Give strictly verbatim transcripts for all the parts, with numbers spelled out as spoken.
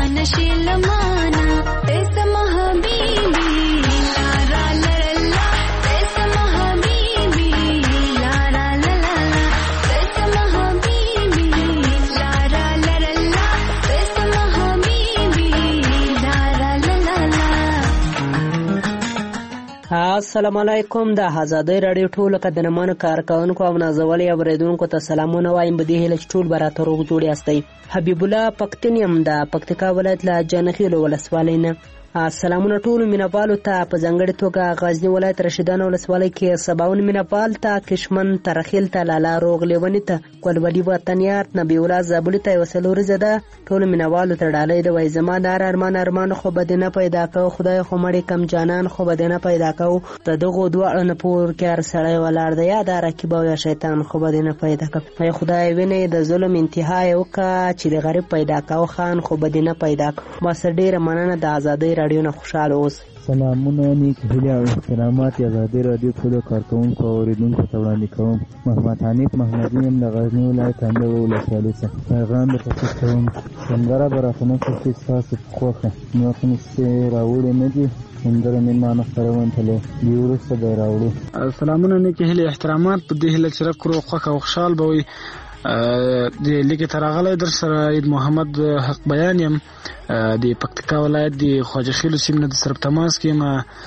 السلام علیکم. د آزادۍ راډیو ټولو قدرمنو کارکوونکو او نازولي اوریدونکو ته سلامونه وایم. په دې هیله چې ټول به راته روغ جوړ یاستئ. حبیب الله پښتون یم د پکتیکا ولایت له جانخیلو ولسوالۍ نه. سلامونه ټولو مینهپالو ته، په ځانګړې توګه غزني ولایت رشیدانو ولسوالۍ کې سباون مینهپال ته، کشمن ترخیل ته، لالا روغ لیوني ته، ګلولي وطنیار، نبی الله زابلي ته یوه څلوریزه ده. ټولو مینهوالو ته ډالۍ ده. وایي زما د هر ارمان ارمان خو به دې نه پیدا کوو، خدای خو مړې کم جانان خو به دې نه پیدا کوو. د دغو دواړو نه پور کې هر سړی ولاړ دی، یا د رقیب او یا شیطان خو به دې نه پیدا کوو. وایي خدای وینې د ظلم انتها یې وکړه چې د غریب پیدا کوو، خان خو به دې نه پیدا کوو. بس ډېره مننه. د آزادۍ راډیو نه خوشحاله اوسئ. سلامونه، نیک هیلې او احترامات د آزادۍ راډیو ټولو کارکوونکو او اورېدونکو ته وړاندې کوم. محمد حنیف محمدي یم د غزني ولایت اندړ ولسوالۍ څخه. پیغام درته پېښ کوم. سندره به راته نه کړي ستاسو په خوښه، نو کوم څه راوړي نه دي سندره مې ما نه خپروونتلی دې وروسته به یې راوړو. سلامونه، نیک هیلې احترامات په دې هیله چې رب کړو خوښ او خوشحال به وي. د لیکې ته راغلی در سره عید محمد حق بیان یم د پکتیکا ولایت د خواجه خیلو سیمې نه د سره په تماس کې یم.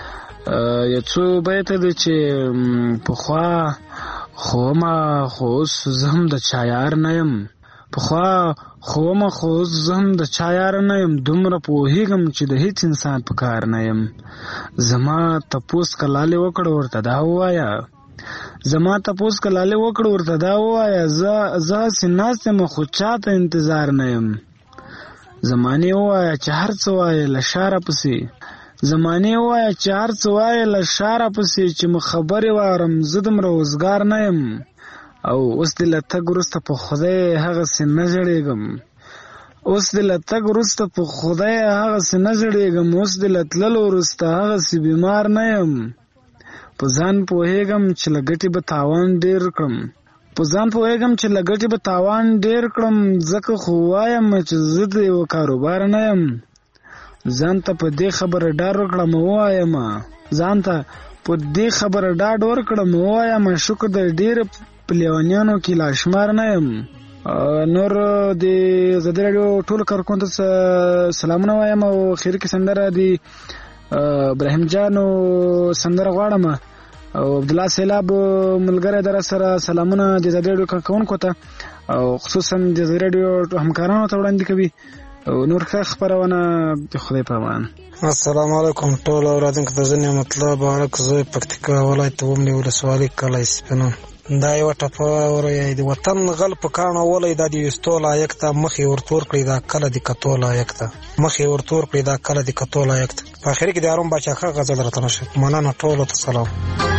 یو څو بیته دی چې پخوا خو ومه خو اوس زه هم د چا یار نه یم، پخوا خو ومه خو اوس زه هم د چا یار نه یم، دومره پوهېږم چې د هېڅ انسان په کار نه یم. زما تپوس که لالې وکړه ورته دا ووایه، زما تپوس که لالې وکړه ورته دا ووایه، زه هسې ناست یم خو چا ته انتظار نه یم. زمانې ووایه چې هر څه وایه له شاره پسې، زمانې ووایه چې هر څه وایه له شاره پسې، چې مو خبرې واورم زه دومره وزګار نه یم. او اوس دې له تګ وروسته په خدای هغسې نه ژړېږم، اوس دې له تګ وروسته په خدای هغسې نه ژړېږم، اوس دې له تللو وروسته هغسې بیمار نه یم. په ځان پوهېږم چې له ګټې به تاوان ډېر کړم، په ځان پوهېږم چې له ګټې به تاوان ډېر کړم، ځکه خو وایم چې زه د یوه کاروبار نه یم. ځان ته په دې خبره ډاډ ورکړم ووایم، ځان ته په دې خبره ډاډ ورکړم ووایم، شکر د ډېر په لیونیانو کې لا شمار نه یم. نور د آزادۍ راډیو ټولو کارکوونکو ته سلامونه وایم. او اخري کې سندره د ابراهیم جانو سندره غواړم. او عبدالله سیلاب ملګری در سره سلامونه د آزادۍ راډیو کارکوونکو ته او خصوصا د آزادۍ راډیو همکارانو ته وړاندې کوي. او نور ښه خپرونه د خدای په امان. السلام علیکم ټول اورېدونکو ته. زه نعمت الله بارک زوی پکتیکا ولایت ومنې ولسوالۍ کلی سپینان. دا یوه ټپه ورویایي د وطن غل په کاڼو ولی، دا د ویستو لایق ته، مخې ورتور کړي دا کله د کتو لایق ته، مخې ورتور کړي دا کله د کتو لایق ته. په اخري کې د هارون باچا ښه غزل راته نشي. مننه ټولو ته سلام.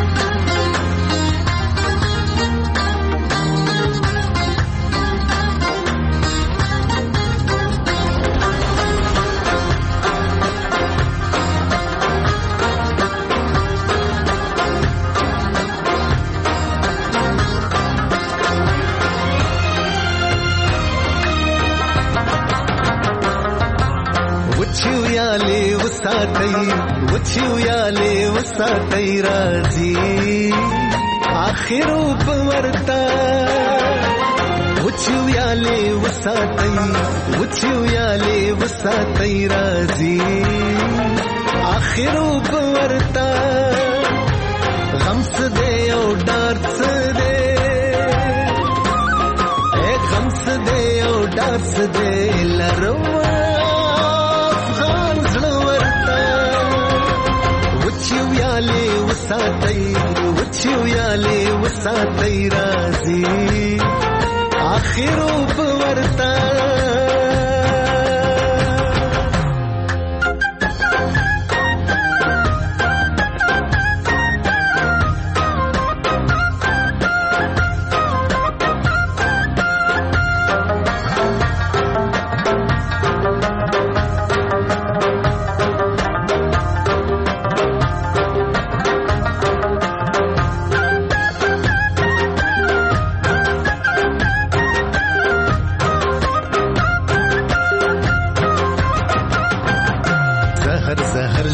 وچیویالی وساتی رازی آخرو پورتا، وچیویالی وساتی وچیویالی وساتی رازی آخرو پورتا، غم سدے او ڈار سدے، اے غم سدے او ڈار سدے لروا وچیویالی وساتی وچیویالی وساتی رازی آخرو پورتا.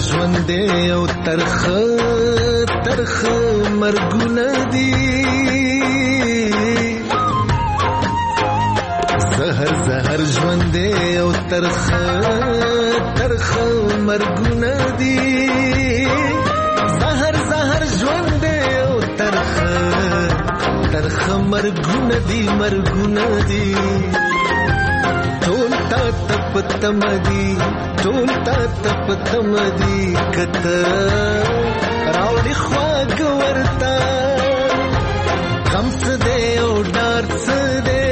ژوند دی او ترخه ترخه مرګونه دي زهر زهر ژوند دی او ترخه ترخه مرګونه دي زهر زهر ژوند دی او ترخه ترخه مرګونه دي مرګونه دي ټول تا تپ تمدي ټول تا تپ تمدي کته راوړي خواږ ورته غم څه دی او ډار څه دی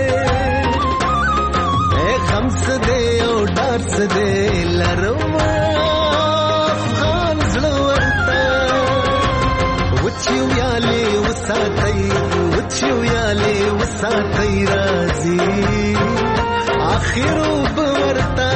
اے غم څه دی او ډار څه دی لرم افغان زړه ورته وچې ویالې وساتئ وچې ویالې وساتئ راځي آخرو بورتا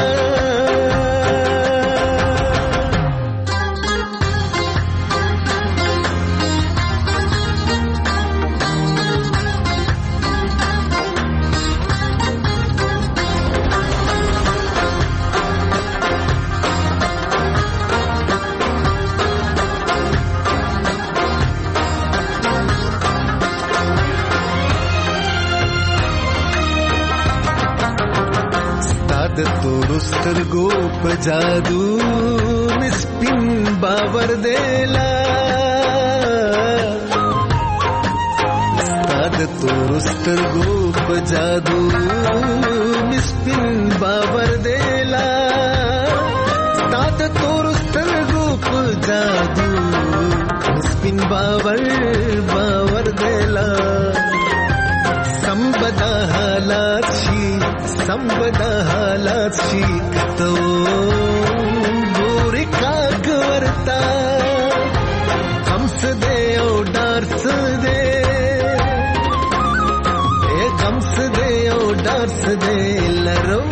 د تور سترګو په جادو مسپین باور دیلا ستا د تور سترګو په جادو مسپین باور دیلا ستا د تور سترګو په جادو مسپین باور باور دیلا سمبدا حالات شي سمبدا حالات شي کتو ګوري کاګ ورتا هم څه دی او ډار څه دی اے غم څه دی او ډار څه دی لرم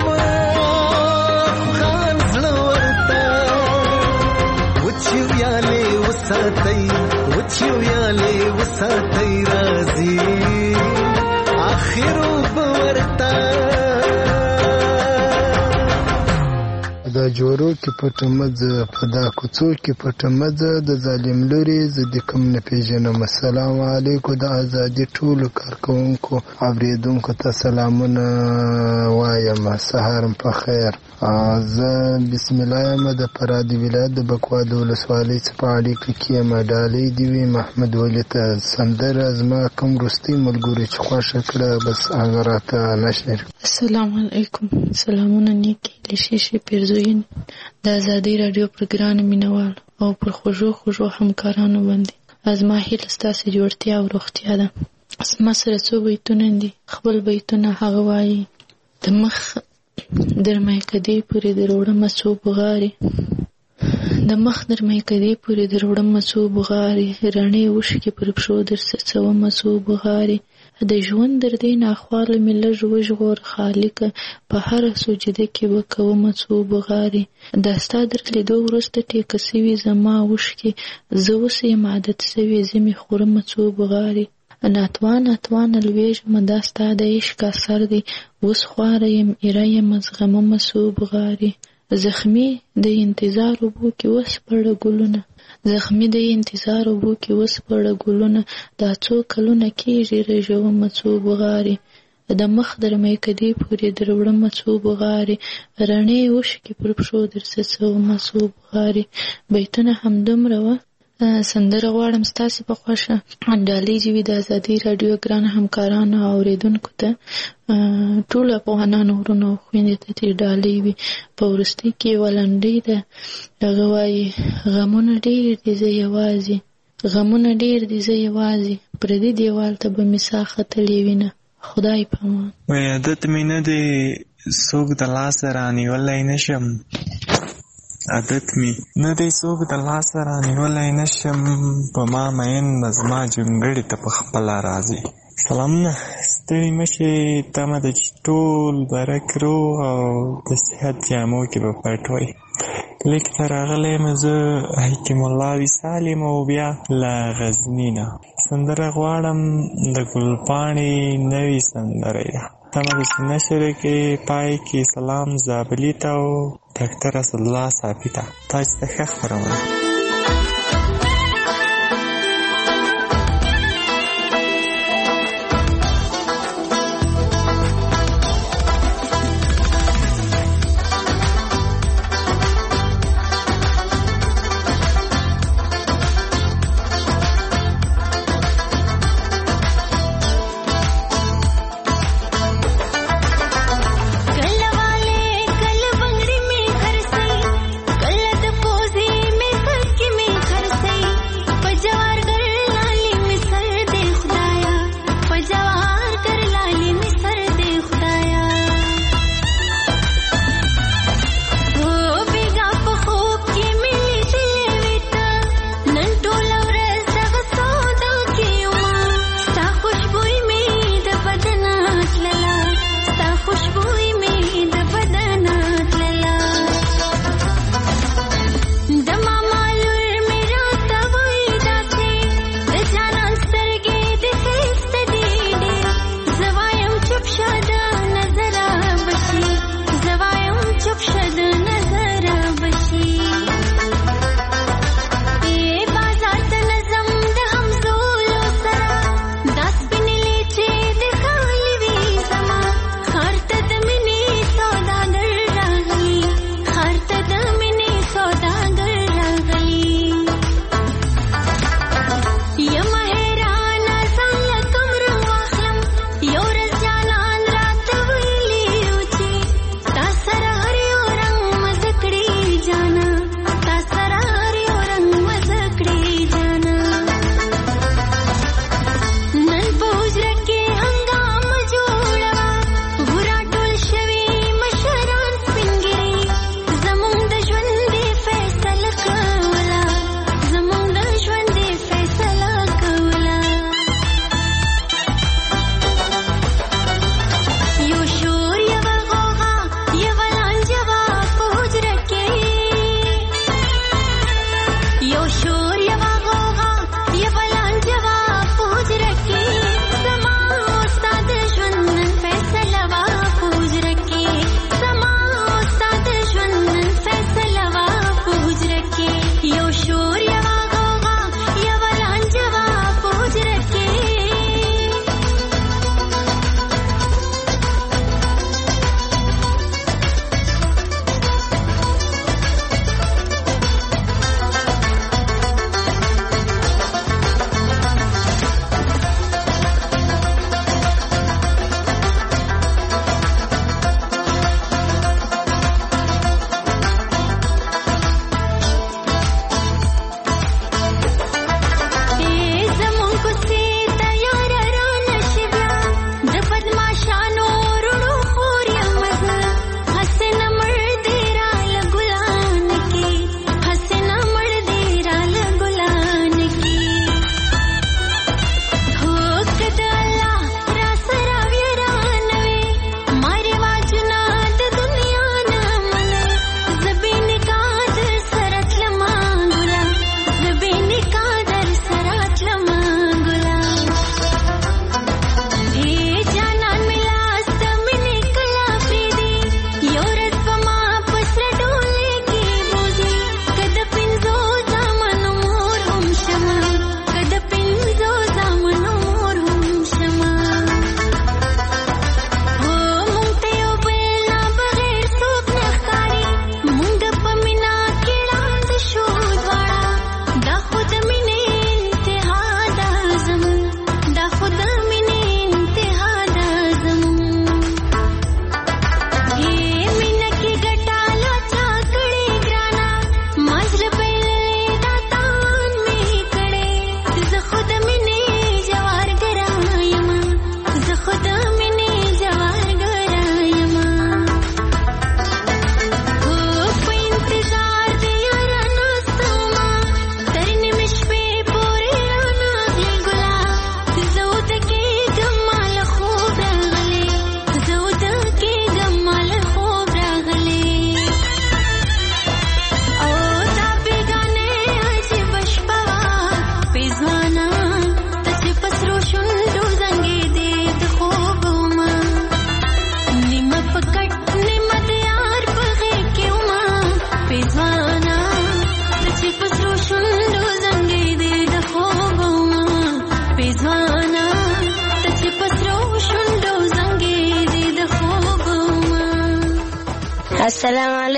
افغان زړه ورتا وچې ویالې وساتئ وچې ویالې وساتئ راځي آخرو بورتا دا جوړو کې پټه مزه په دا کوڅو کې پټه مزه د ظالم لوري زه د کوم نه پیژنم. السلام علیکم د ازادي ټولو کارکوونکو اوریدونکو ته سلامونه وایم. سهار په خیر. زه بسم الله یم د فراه ولایت د بکوا د ولسوالۍ څخه په اړیکه کې یم. ډالۍ دې وي محمد ولي ته سندره زما کوم وروستي ملګري چې خوښه کړه بس هغه راته نشر. السلام علیکم. سلامونه نیکي لشیشي پیرزوین د ازادي رادیو پروګرام مینوال او پر خوږو خوږو همکارانو باندې ازما هیله ستاسو جوړتیا او روغتیا ده. زما سره څو بیتونه دي. خپل بیتونه هغه وایي د مخ در میکدې پورې د روړمه څو بغارې د مخ در میکدې پورې د روړمه څو بغارې رڼې اوښکې پر پښو در څڅومه څو بغارې د ژوند در دې ناخواله مې لږ وژغور خالقه په هره سجده کې به کومه څو بغارې دا ستا در لیدو وروسته ټیکه سوي زما اوښکې زه اوس یم عادت سوې زه مې خورمه څو بغارې ناتوان ناتوان لویږمه دا ستا د عشق اثر دی اوس خواره یم ایره یم زغممه څو بغارې زخمي د انتظار اوبو کې وسپړه ګلونه زخمي د انتظار اوبو کې وسپړه ګلونه دا څو کلونه کېږي رژومه څو بغارې د مخ در میکدې پورې در وړمه څو بغارې رڼې اوښکې پر پښو در څڅومه څو بغارې. بیتونه همدومره وه. سندره غواړم ستاسې په خوښه ډالۍ دې وي د ازادي راډیو ګرانو همکارانو او اورېدونکو ته ټولو افغانانو ورونو او خویندې ته دې ډالۍ وي. په وروستۍ کې یوه لنډۍ ده. هغه وایي غمونه ډېر دي زه یوازې غمونه ډېر دي زه یوازې پردي دیوال ته به مې ساه ختلې وینه خدای پامان. وایي عادت مې نه دی څوک د لاسه رانیولی نشم عادت می نه دی څوک د لاسه رانیولی نشم په ما مین به زما جونګړې ته په خپله راځي. سلامونه ستړي مه شئ تمه ده چې ټول برک روغ او د صحت جامو کې به پټ وئ. لیک ته راغلی یم زه حکیم الله وصال یم او بیا له غزني نه سندره غواړم د ګلپاڼې نوې سندره ده تمه د نشر کې پای کې سلام زابلی ته او ډاکټر اسد الله صافی ته. تاسو ته ښه خبرونه. कल वाले कल बंगड़ी में घर से कल पोजी में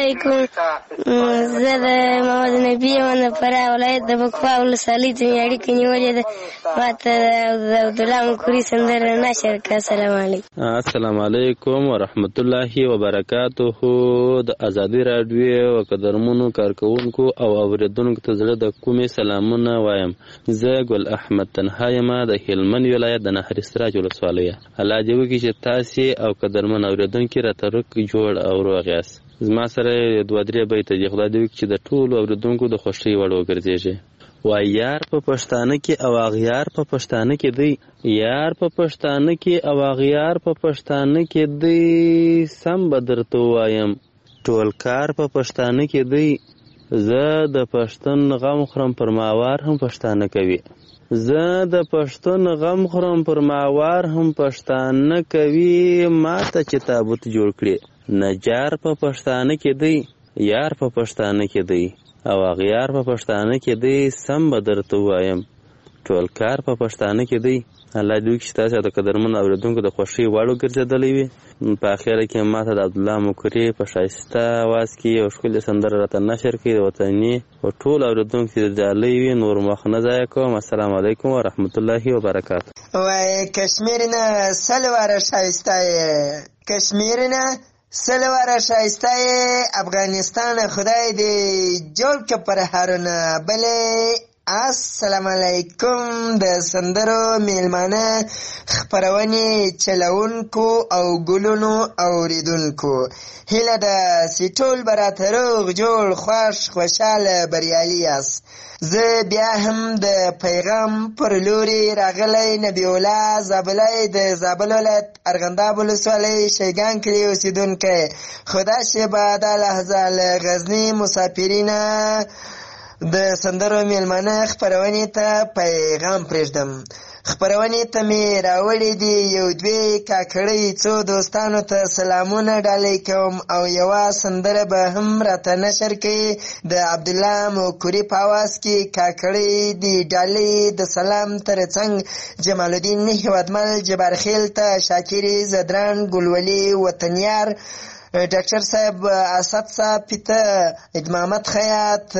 علیکم. زه د محمد نبي یم د فراه ولایت د بکوا ولسوالۍ څخه مې اړیکه نیولې ده. ما ته د عبدالله مکوري سندره نشر کړه. السلام علیکم. السلام علیکم ورحمت الله وبرکاته. د ازادي راډیو او قدرمنو کارکونکو او اوریدونکو ته زړه د کومې سلامونه وایم. زه ګل احمد تنها یم د هلمند ولایت د نهر سراج ولسوالۍ. الله دې وکړي چې تاسې او قدرمن اوریدونکي راته روغ جوړ او روغ یاست. زما سره دوه درې بیته دي. خدای دې وکړي چې د ټولو اوریدونکو د خوښۍ وړ وګرځېږي. وای یار په پښتانه کې او اغیار په پښتانه کې دی، یار په پښتانه کې او اغیار په پښتانه کې دی، سم به درته ووایم ټول کار په پښتانه کې دی. زه د پښتون غم خورم پر ماوار هم پښتانه کوي، زه د پښتون غم خورم پر ماوار هم پښتانه کوي. ماته چې تابوت جوړ کړي نجار په پښتانه کې دی، یار په پښتانه کې دی او اغیار په پښتانه کې دی، سم به درته ووایم ټول کار په پښتانه کې دی. الله دې وکړي چې تاسې د قدرمن اورېدونکو د خوښۍ وړ وګرځېدلی وي. په اخره کې ماته د عبدالله مکري په ښایسته اواز کې یو ښکلې سندره راته نشر کړي د وطني او ټول اورېدونکو چې ډالۍ وي. نور وخت نه ضایع کوم. السلام علیکم ورحمت الله وبرکاته. وای کشمیر نه سلواره ښایسته یې، کشمیر نه سلواره ښایسته یې، افغانستان خدای دې جوړ که پر هرونه بلې. السلام علیکم. د سندرو میلمانه خپرونې چلونکو او ګلونو اوریدونکو، هیله ده چې ټول به راته روغ جوړ خوښ خوشحاله بریالي یاست. زه بیا هم د پیغام پر لوري راغلی نبی الله زابلی د زابل ولایت ارغنداب ولسوالۍ شیګان کلي اوسېدونکی. خدا شي به دا لحظه له غزني مسافرینه د سندرو میلمانه خپرونې ته پیغام پرېږدم. خپرونې ته مې راوړي دي یو دوې کاکړۍ، څو دوستانو ته سلامونه ډالۍ کوم او یوه سندره به هم راته نشر کوي د عبدالله مکوري په اواز کې. کاکړۍ دي ډالۍ د سلام ترڅنګ جمال الدین هیوادمل جبارخیل ته، شاکري زدران ګلولي وطنیار، ډاکټر صاحب اسد صاحب ته، ادمامت خیاط،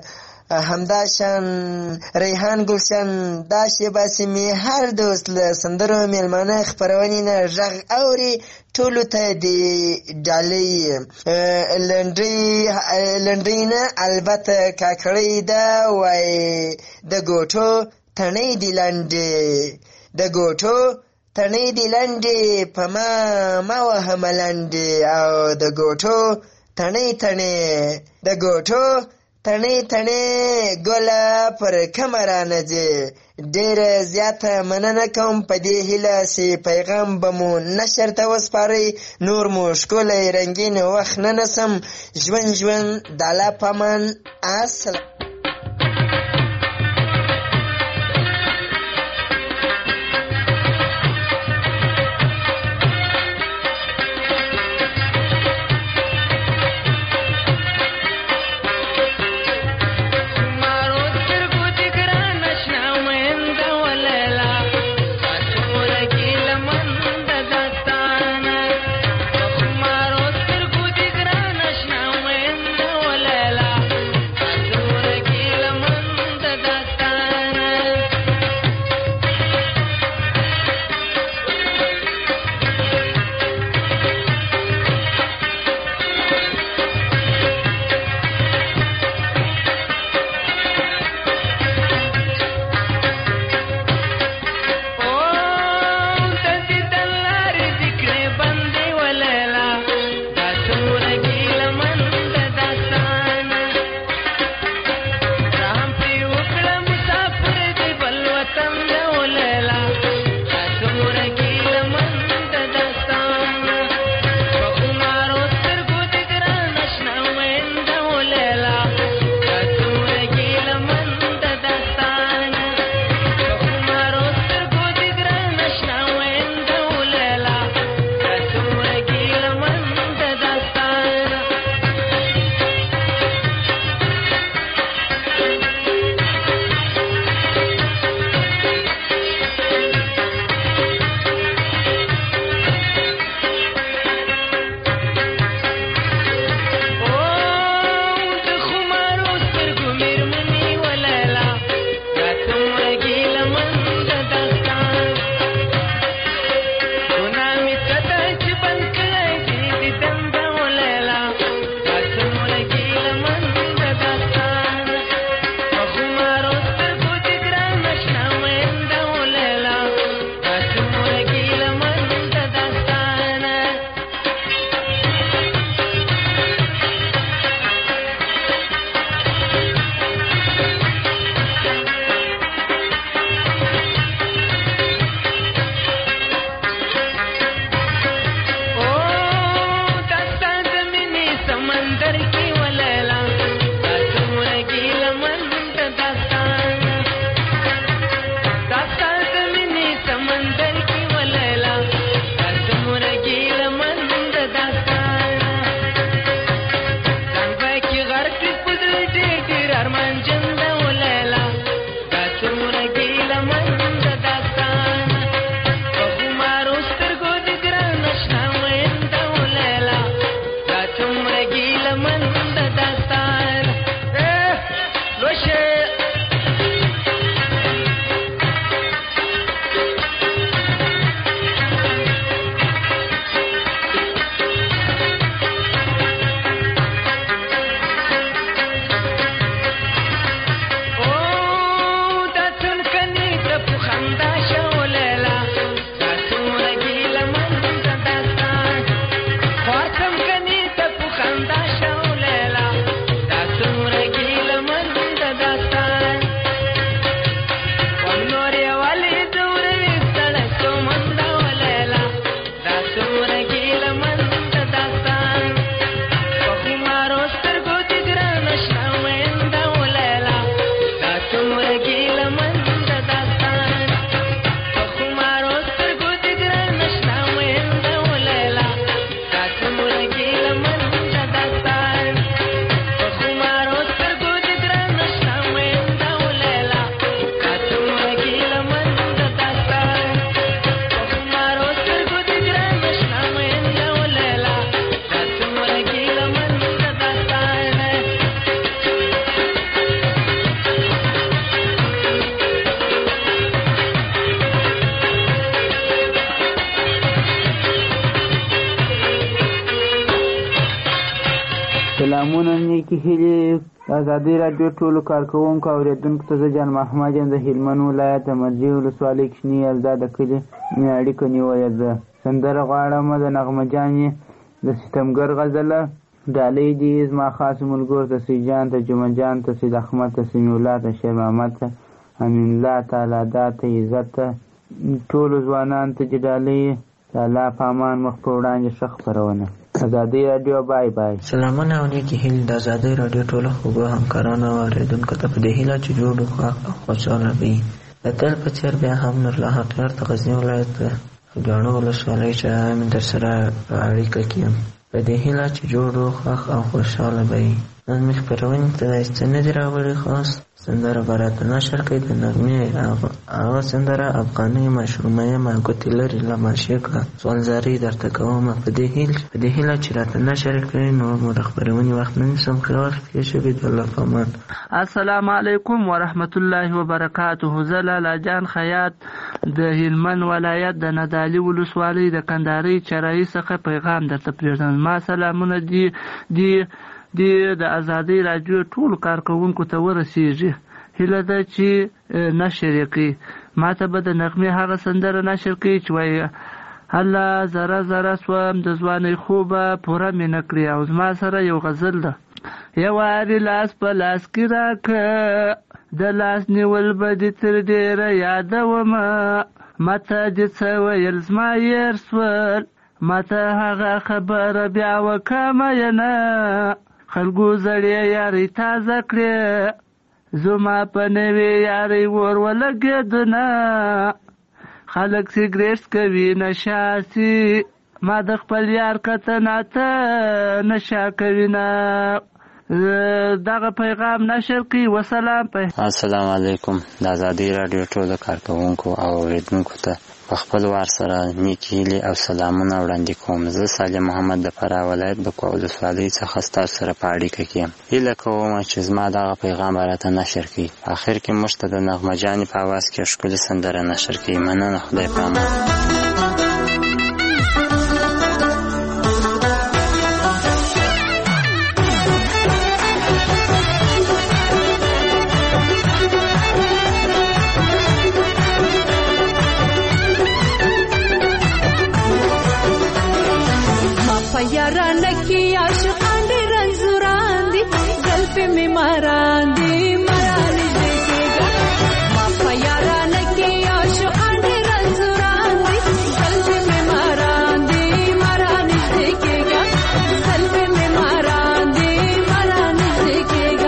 همداشان ریحان گلشن، دا شیبه سیمې هر دوست له سندرو میلمانه خپرونې نه غږ اوري ټولو ته دې ډالۍ. لنډۍ نه البته کاکړۍ ده، وای د ګوټو تڼۍ دي لنډې، د ګوټو تڼۍ دي لنډې، په ما مه وهمه لنډې، او د ګوټو تڼۍ تڼۍ، د ګوټو تڼۍ تڼۍ ګله پر کمه رانځي. ډېره زیاته مننه کوم په دې هیله چې پیغام به مو نشر ته وسپارئ. نور مو ښکلی رنګین وخت نه نسم. ژوند ژوند د الله په امان. السلام. Let's نیکې هیلې د ازادي راډیو ټولو کارکوونکو او اورېدونکو ته زه جان محمد یم د هلمند ولایت د مرجې ولسوالۍ کوچني یلدا د کلي اړیکه نیولې ده. سندره غواړم د نغمه جانې د ستمګر غزله ډالۍ دي زما خاصو ملګرو ته سید جان ته جمعه جان ته سید احمد ته سمیع الله ته شیر محمد ته امین الله ته الادا ته عزت ته ټولو ځوانانو ته چې ډالۍ د الله په امان مخ په وړاندې ښه خپرونه. ازادي راډیو بای بای. سلامونه او نیکې هیلې د ازادي راډیو ټولو خوږو همکارانو او اورېدونکو ته په دې هیله چې جوړ وخوښ او خوشحاله وي. د تل په څېر بیا هم نورالله حقیار د غزني ولایت ګاڼو ولسوالۍ چې هم در سره په اړیکه کې یم. په دې هیله چې جوړ وخوښ او خوشحاله وي. نن مې خپرونې ته داسې څه نه دي راوړي خاص سندره به راته نشر کوي د نغمې هغه سندره افغانۍ مشرومه یم ګوتې لرې له ماشې کړه سوالزاري درته کومه په دې هیله چې راته نشر کوي نو مو د خپرونې وخت نه نیسم خیال پرې شوي د الله په امان. السلام علیکم ورحمت الله وبرکاته. زه لالا جان خیاط د هلمند ولایت د ندالي ولسوالۍ د کندهارۍ چرایي څخه پیغام درته پرېږدم. ما سلامونه دي دي دی د ازادي راډیو ټولو کارکوونکو ته ورسیږي. هیله ده چې نشر یې کړي. ما ته به د نغمې هغه سندره نشر کړي چې وایي الله زره زره سوم د ځوانۍ خوبه پوره مې نه کړې. او زما سره یو غزل ده یو وارې لاس په لاس کې راکړه د لاس نیول به دې تر ډېره یادومه ماته دې څه ویل زما یېر سول ماته هغه خبره بیا وکړمه یې نه خلکو زړې یارۍ تازه کړې زما په نوې یارۍ اور ولګېدونه خلک سګرېټ کوي نشاسي ما د خپل یار کتنه ته نشه کوي نه. دغه پیغام نشر کړي. وسلام. السلام علیکم. د ازادي راډیو ټولو کارکوونکو او اورېدونکو ته په خپل وار سره نیکې هیلې او سلامونه وړاندې کوم. زه صالح محمد د فراه ولایت د کوه ولسوالۍ څخه ستاسو سره په اړیکه کې یم. هیله کوم چې زما دغه پیغام راته نشر کړي. په اخر کې موږ ته د نغمه جانې په اواز کې ښکلې سندره نشر کړي. مننه. خدای په امان. یارانه کی عاشقان دی رنزوران دی گل پہ میں ماران دی مران دیکھے گا. ما پا یارانه کی عاشقان دی رنزوران دی گل پہ میں ماران دی مران دیکھے گا. گل پہ میں ماران دی مران دیکھے گا.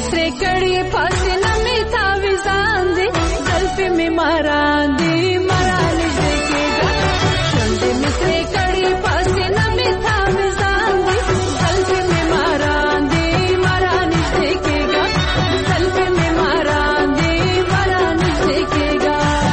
سره کړي پاسنه می تاویزان دي زلفې می ماران دي مران دې کېږه شونډې می سره کړي پاسنه می تاویزان دي زلفې می ماران دي مران دې کېږه زلفې می ماران دي مران دې کېږه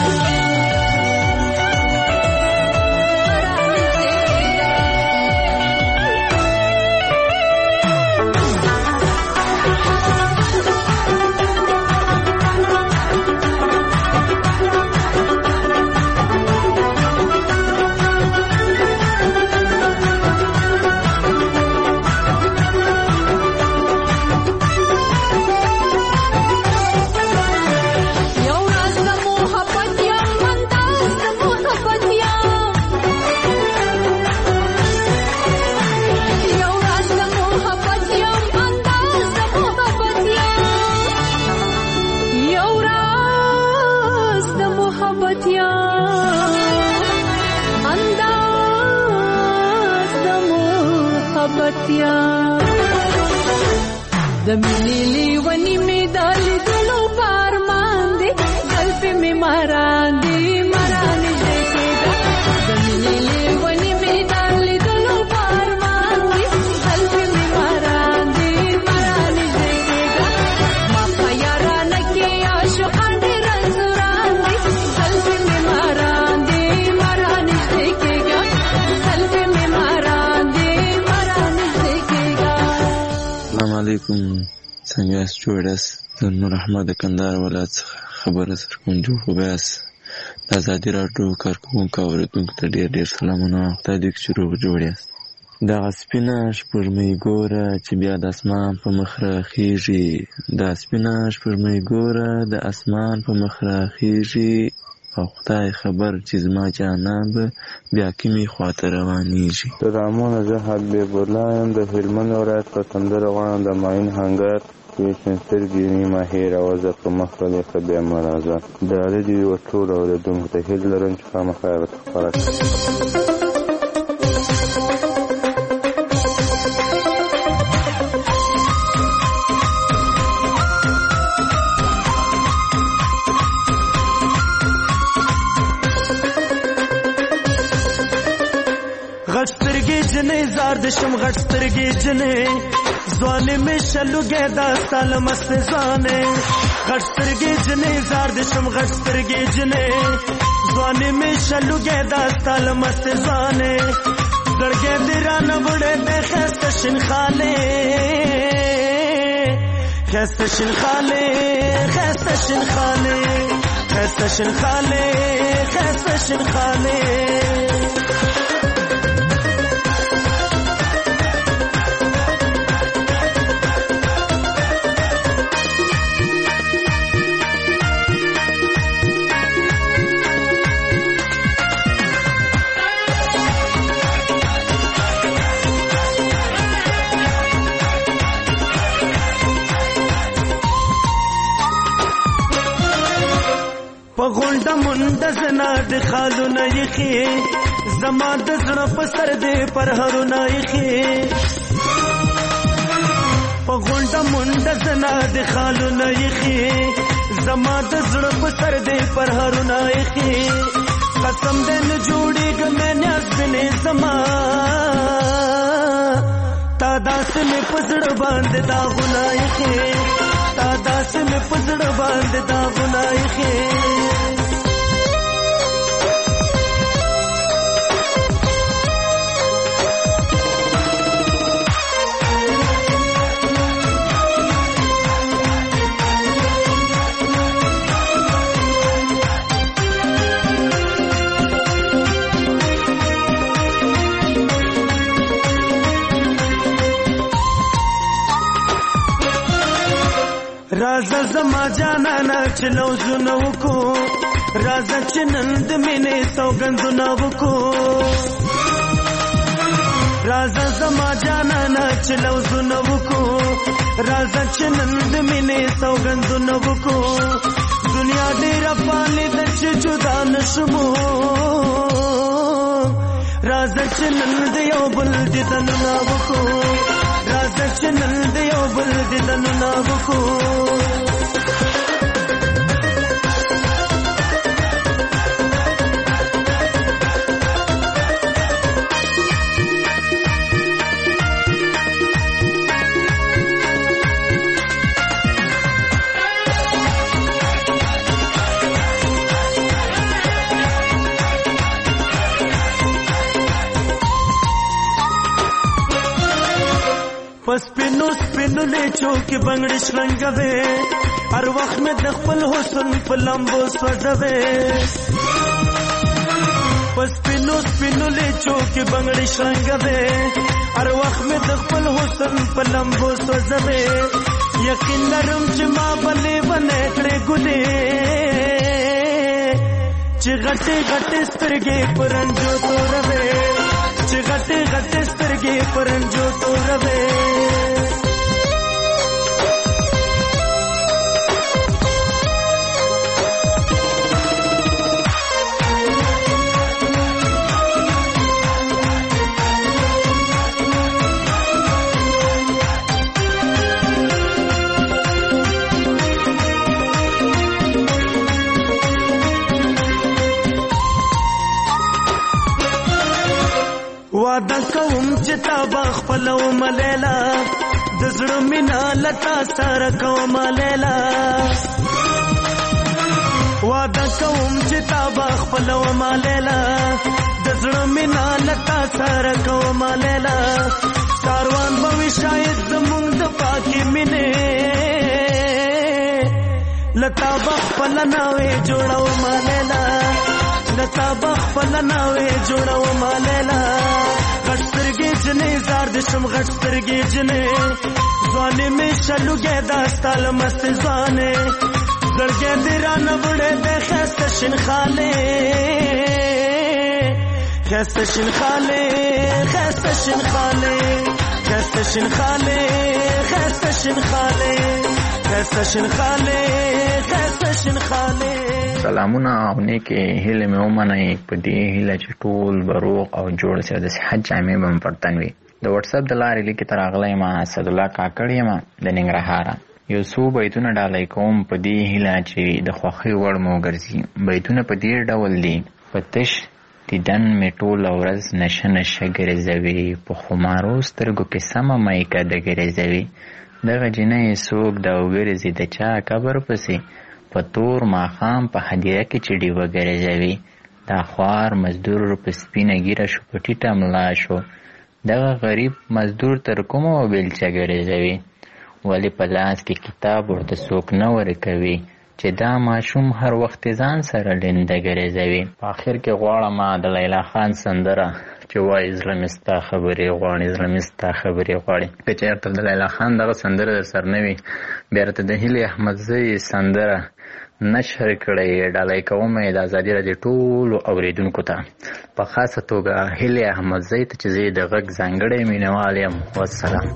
د مینې لیونی می د لیدلو په ارمان دي زلفې می ماران دي مران دې کېږه د مینې لیونی می د لیدلو په ارمان دي زلفې می ماران دي مران دې کېږه ما په یارانه کې عاشقان ډېر رنځوران دي زلفې می ماران دي مران دې کېږه زلفې می ماران دي مران دې کېږه. السلام علیکم، څنګه یاست؟ جوړ یاست؟ د نور احمد د کندهار ولایت څخه خبره سره کوم. جوړ خو به یاست؟ د ازادي راډیو کارکوونکو او اورېدونکو ته ډېر ډېر سلامونه. خدای دې چې روغ جوړ یاست. دغه سپینه سپوږمۍ ګوره چې بیا د اسمان په مخ راخیږي، دا سپینه سپوږمۍ ګوره د اسمان په مخ راخیږي، او خدای خبر چې زما جانان به بیا کومې خواته روانېږي. سلامونه، زه حبیب الله یم د هلمند ولایت په سندره غواړم د ماین هنګر چې شین سترګې نیمه هېره وزه په مخ ولې ښه بیا مه راځه. ډالۍ دې وي ټولو اورېدونکو ته، هیله لرم چې خامخا یې راته خپره کړي. غټ سترګې جنې زار د شم غټ سترګې جنې ځوانې مې شلوګې دا سال مست ځانې غټ سترګې جنې زار د شم غټ سترګې جنې ځوانې مې شلوګې دا سال مست ځانې زړګې دې رانه وړې دې خسته شین خالې خسته شین خالې خسته شین خالې خسته شین خالې خسته شین خالې. په غونډه منډه زنا د خالونه یخي زما د زړه په سر دې پر هرونه یخي په غونډه منډه زنا د خالونه یخي زما د زړه په سر دې پر هرونه یخي قسم دې نه جوړېږم مې نیاز دې زما تا داسې مې په زړه باندې داغونه یخي تا داسې مې په زړه باندې داغونه یخي. رازه زما جانانا چې لوزونه وکړو رازه چې نن د مینې سوګندونه وکړو رازه زما جانانا چې لوزونه وکړو رازه چې نن د مینې سوګندونه وکړو دنیا ډېره پالې ده چې جدا نشمو رازه چې نن د یو بل دیدنونه وکړو رازه چې نن د یو بل دیدنونه وکړو سپینو سپینو لیچو کې بنگړي شرنګوي هر وخت مې د خپل حسن په لمبو سوځوي په سپینو سپینو لیچو کې بنگړي شرنګوي هر وخت مې د خپل حسن په لمبو سوځوي یقین لرم چې ما بلې بلې کړې ګلې چې غټې غټې سترګې پرنجو توروي چې غټې غټې سترګې پرنجو توروي واده کوم چې تا بخپل او ملیلا د زړه مینا لتا سره کوم لیلا واده کوم چې تا بخپل او ملیلا د زړه مینا لتا سره کوم لیلا کاروان به شاید زمونږ د پاکي مینه لتا بخپل ناوې جوړو ملیلا لتا بخپل ناوې جوړو ملیلا غټ سترګې جنې زار د شم غټ سترګې جنې ځوانې مې شلوګې داستا لمست ځوانې زړګې دې رانه وړې د ښایسته شین خالې ښایسته شین خالې ښایسته شین خالې ښایسته شین خالې ښایسته شین خالې ښایسته شین خالې ښایسته شین خالې سلامونه او نیکې هیلې مې ومنئ په دې هیله چې ټول به روغ او جوړ سي او د صحت جامې به مو پر تن وي د وټساپ د لارې لیکې ته راغلی یم اسدالله کاکړ یم د ننګرهاره یو څو بیتونه ډالۍ کوم په دې هیله چې د خوښۍ وړ مو وګرځي بیتونه په دې ډول دي په تش دیدن مې ټوله ورځ نشه نشه ګرځوي په خمارو سترګو کې سمه مایکه د ګرځوي دغه جنۍ څوک د وګرځي د چا قبر پسې په تور ماښام په هدیره کې چې ډیوه ګرځوي دا خوار مزدور په سپینه ګیره شو په ټیټه ملا شو دغه غریب مزدور تر کومه بیلچه ګرځوي ولې په لاس کې کتاب ورته څوک نه ورکوي چې دا ماشوم هر وخت ځان سره لنده ګرځوي په آخر کې غواړم د لیلا خان سندره چې وایي زړه مې ستا خبرې غواړي زړه مې ستا خبرې غواړي که چېرته د لیلا خان دغه سندره در سره نه وي بیا راته د هیلې احمدزۍ سندره نشر کړی ډالۍ کوم یې د ازادي راډیو ټولو اورېدونکو ته په خاصه توګه هیلې احمدزۍ ته چې زه یې د غږ ځانګړی مینهوال یم والسلام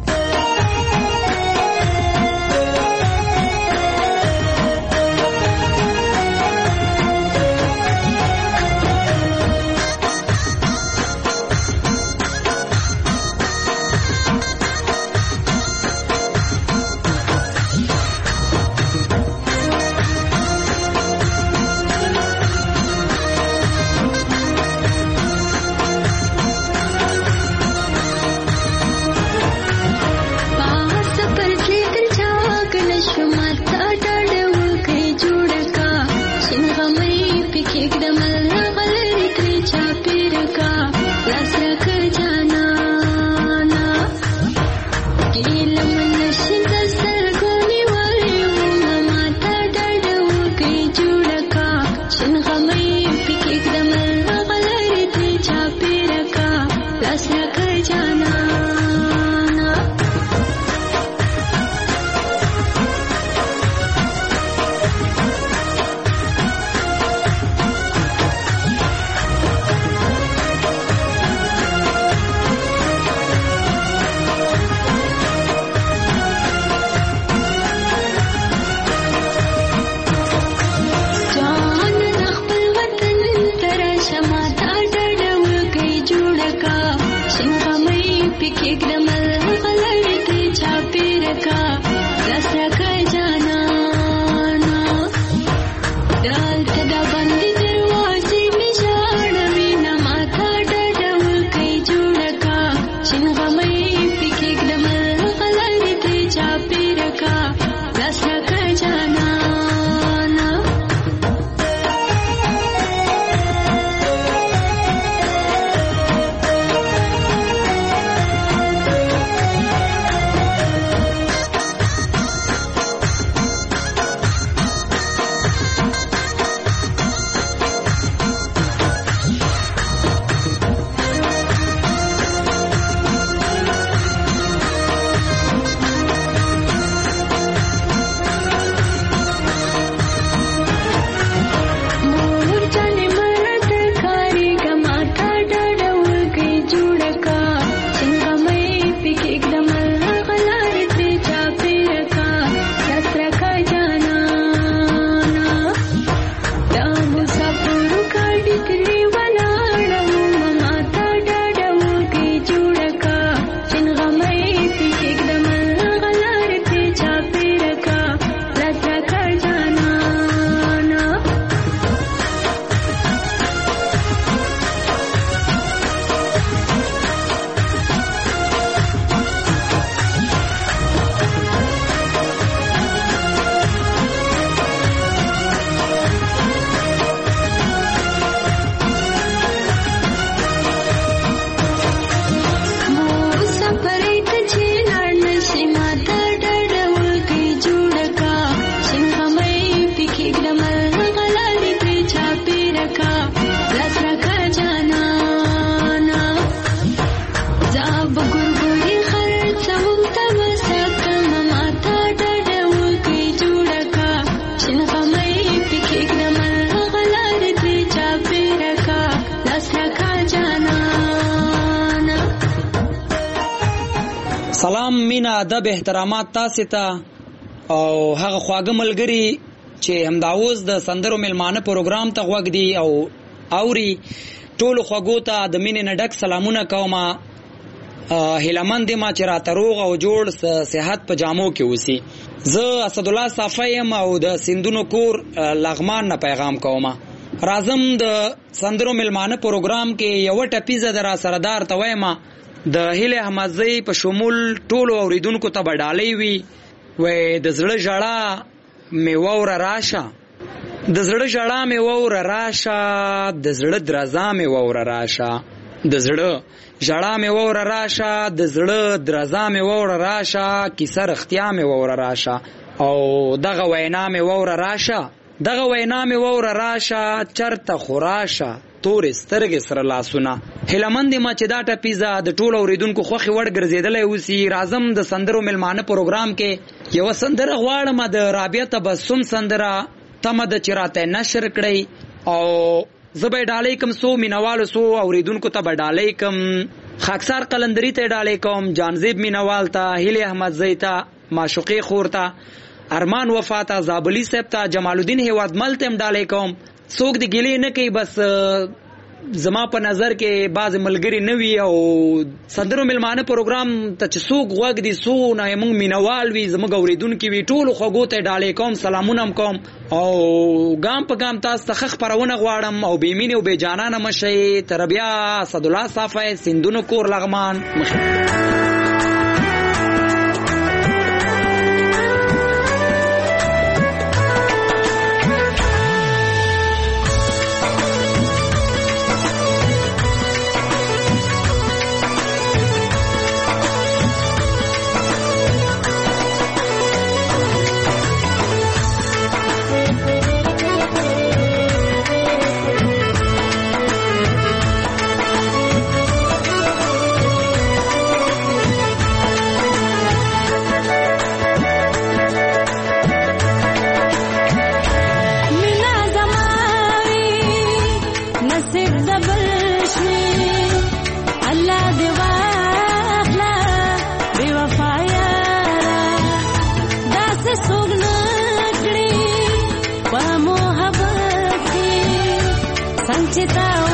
سلام، مینا، ادب، احترامات تاسو ته او هغه خواږه ملګري چې همدا اوس د سندرو میلمانه پروګرام ته غوږ دي او اوري، ټولو خوږو ته د مینې نه ډک سلامونه کوم. هیلمند ما چې راته روغ او جوړ صحت په جامو کې اوسي. زه اسدالله صافی یم او د سیندونو کور لغمان نه پیغام کوم. راځم د سندرو میلمانه پروګرام کې یو ټپیزه در سردار ته وایم د هیله احمدزی په شمول ټولو اوریدونکو ته بډالۍ وي. وې د زړه ژړا مې ووره راشه، د زړه ژړا مې ووره راشه، د زړه درزا مې ووره راشه، د زړه ژړا مې ووره راشه، د زړه درزا مې ووره راشه، کیسه رښتیا مې ووره راشه او دغه وینا مې ووره راشه، دغه وینا مې ووره راشه، چرته خو راشه تورې سترګې سره لاسونه. هیلمند ما چې دا ټپیزه د ټولو اوریدونکو خوښې وړ ګرځېدلی اوسي. راځم د سندرو میلمانه پروګرام کې یوه سندره غواړم، د رابعه تبسم سندره تمه ده چې راته نشر کړئ او زه به یې ډالۍ کم، څو مینوالو څو اوریدونکو ته به ډالۍ کم. خاکسار قلندري ته یې ډالۍ کوم، جانزیب مینوال ته، هیلې احمدزی ته، معشوقې خور ته، ارمان وفا ته، زابلي صاحب ته، جمال الدین هیوادمل ته هم ډالۍ کوم. څوک د ګیلې نه کوي، بس زما په نظر کې بعض ملګري نه وي او سندرو میلمانه پروګرام ته چې څوک غوږ دي، څو نه موږ مینوال وي، زموږ اوریدونکي وي، ټولو خوږو ته ډالۍ کوم، سلامونه هم کوم او ګام په ګام تاسو ته ښه خپرونه غواړم او بې مینې او بې جانانه مه شئ. تر بیا اسدالله صافی، سیندونو کور لغمان. संचिता